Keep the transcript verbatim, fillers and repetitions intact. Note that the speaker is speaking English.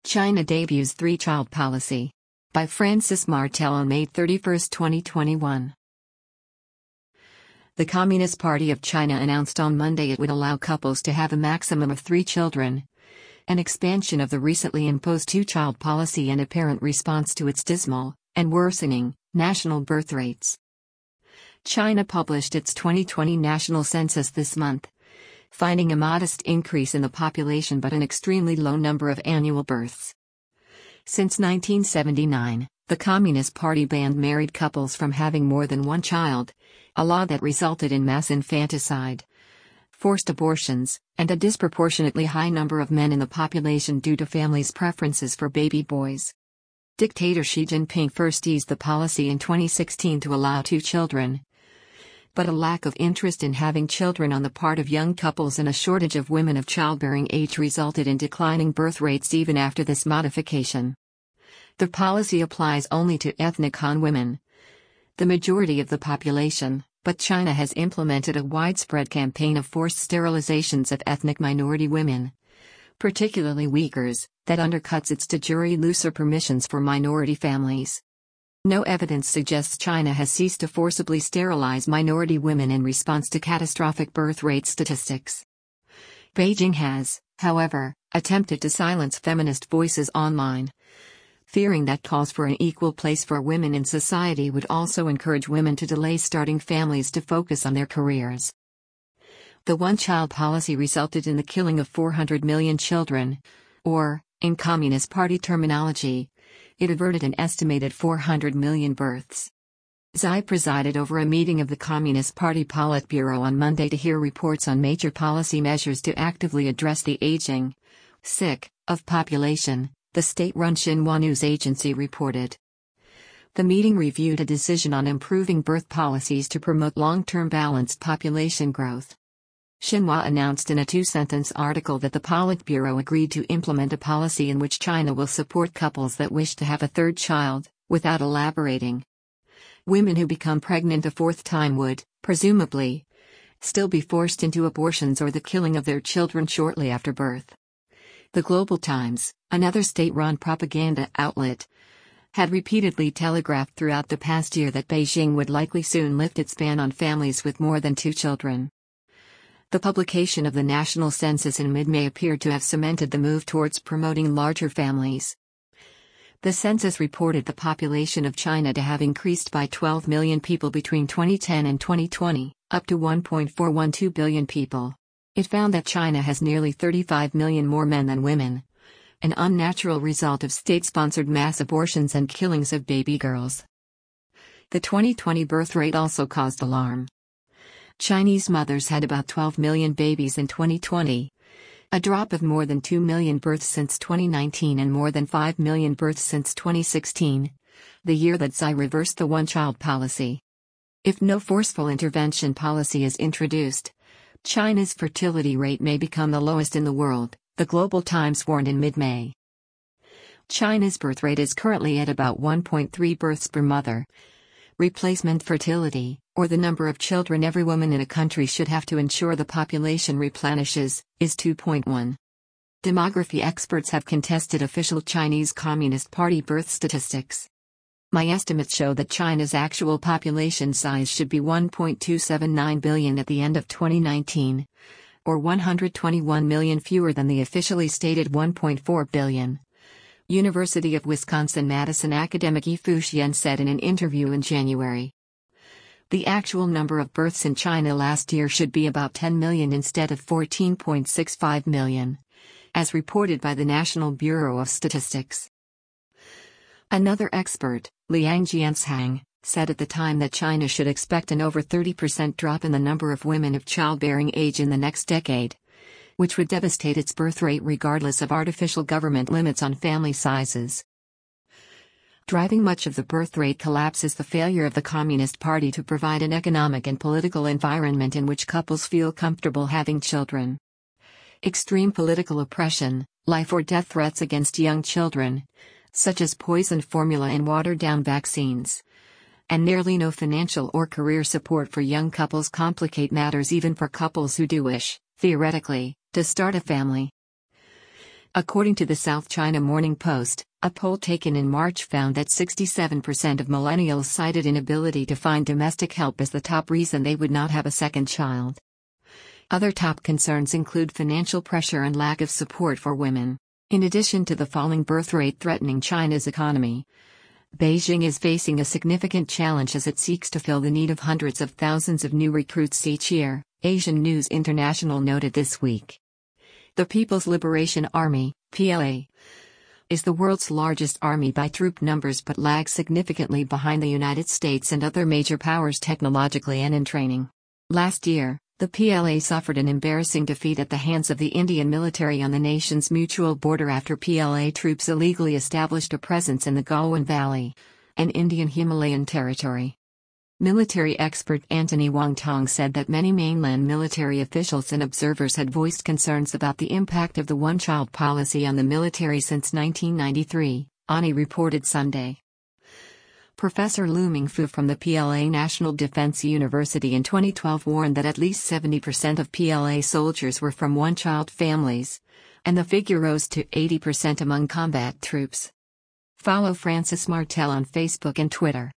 China debuts three-child policy. By Francis Martel on May thirty-first, twenty twenty-one. The Communist Party of China announced on Monday it would allow couples to have a maximum of three children, an expansion of the recently imposed two-child policy and apparent response to its dismal, and worsening, national birth rates. China published its twenty twenty national census this month, finding a modest increase in the population but an extremely low number of annual births. Since nineteen seventy-nine, the Communist Party banned married couples from having more than one child, a law that resulted in mass infanticide, forced abortions, and a disproportionately high number of men in the population due to families' preferences for baby boys. Dictator Xi Jinping first eased the policy in twenty sixteen to allow two children. But a lack of interest in having children on the part of young couples and a shortage of women of childbearing age resulted in declining birth rates even after this modification. The policy applies only to ethnic Han women, the majority of the population, but China has implemented a widespread campaign of forced sterilizations of ethnic minority women, particularly Uyghurs, that undercuts its de jure looser permissions for minority families. No evidence suggests China has ceased to forcibly sterilize minority women in response to catastrophic birth rate statistics. Beijing has, however, attempted to silence feminist voices online, fearing that calls for an equal place for women in society would also encourage women to delay starting families to focus on their careers. The one-child policy resulted in the killing of four hundred million children, or, in Communist Party terminology, it averted an estimated four hundred million births. Xi presided over a meeting of the Communist Party Politburo on Monday to hear reports on major policy measures to actively address the aging, sick, of population, the state-run Xinhua news agency reported. The meeting reviewed a decision on improving birth policies to promote long-term balanced population growth. Xinhua announced in a two-sentence article that the Politburo agreed to implement a policy in which China will support couples that wish to have a third child, without elaborating. Women who become pregnant a fourth time would, presumably, still be forced into abortions or the killing of their children shortly after birth. The Global Times, another state-run propaganda outlet, had repeatedly telegraphed throughout the past year that Beijing would likely soon lift its ban on families with more than two children. The publication of the national census in mid-May appeared to have cemented the move towards promoting larger families. The census reported the population of China to have increased by twelve million people between twenty ten and twenty twenty, up to one point four one two billion people. It found that China has nearly thirty-five million more men than women, an unnatural result of state-sponsored mass abortions and killings of baby girls. The twenty twenty birth rate also caused alarm. Chinese mothers had about twelve million babies in twenty twenty, a drop of more than two million births since twenty nineteen and more than five million births since twenty sixteen, the year that Xi reversed the one-child policy. If no forceful intervention policy is introduced, China's fertility rate may become the lowest in the world, the Global Times warned in mid-May. China's birth rate is currently at about one point three births per mother. Replacement fertility, or the number of children every woman in a country should have to ensure the population replenishes, is two point one. Demography experts have contested official Chinese Communist Party birth statistics. My estimates show that China's actual population size should be one point two seven nine billion at the end of twenty nineteen, or one hundred twenty-one million fewer than the officially stated one point four billion. University of Wisconsin-Madison academic Yi Fuxian said in an interview in January. The actual number of births in China last year should be about ten million instead of fourteen point six five million, as reported by the National Bureau of Statistics. Another expert, Liang Jianshang, said at the time that China should expect an over thirty percent drop in the number of women of childbearing age in the next decade, which would devastate its birth rate regardless of artificial government limits on family sizes. Driving much of the birth rate collapse is the failure of the Communist Party to provide an economic and political environment in which couples feel comfortable having children. Extreme political oppression, life or death threats against young children, such as poisoned formula and watered-down vaccines, and nearly no financial or career support for young couples complicate matters even for couples who do wish, theoretically, to start a family. According to the South China Morning Post, a poll taken in March found that sixty-seven percent of millennials cited inability to find domestic help as the top reason they would not have a second child. Other top concerns include financial pressure and lack of support for women. In addition to the falling birth rate threatening China's economy, Beijing is facing a significant challenge as it seeks to fill the need of hundreds of thousands of new recruits each year, Asian News International noted this week. The People's Liberation Army, P L A, is the world's largest army by troop numbers but lags significantly behind the United States and other major powers technologically and in training. Last year, the P L A suffered an embarrassing defeat at the hands of the Indian military on the nation's mutual border after P L A troops illegally established a presence in the Galwan Valley, an Indian Himalayan territory. Military expert Anthony Wong Tong said that many mainland military officials and observers had voiced concerns about the impact of the one-child policy on the military since nineteen ninety-three, A N I reported Sunday. Professor Lu Mingfu from the P L A National Defense University in twenty twelve warned that at least seventy percent of P L A soldiers were from one-child families, and the figure rose to eighty percent among combat troops. Follow Francis Martel on Facebook and Twitter.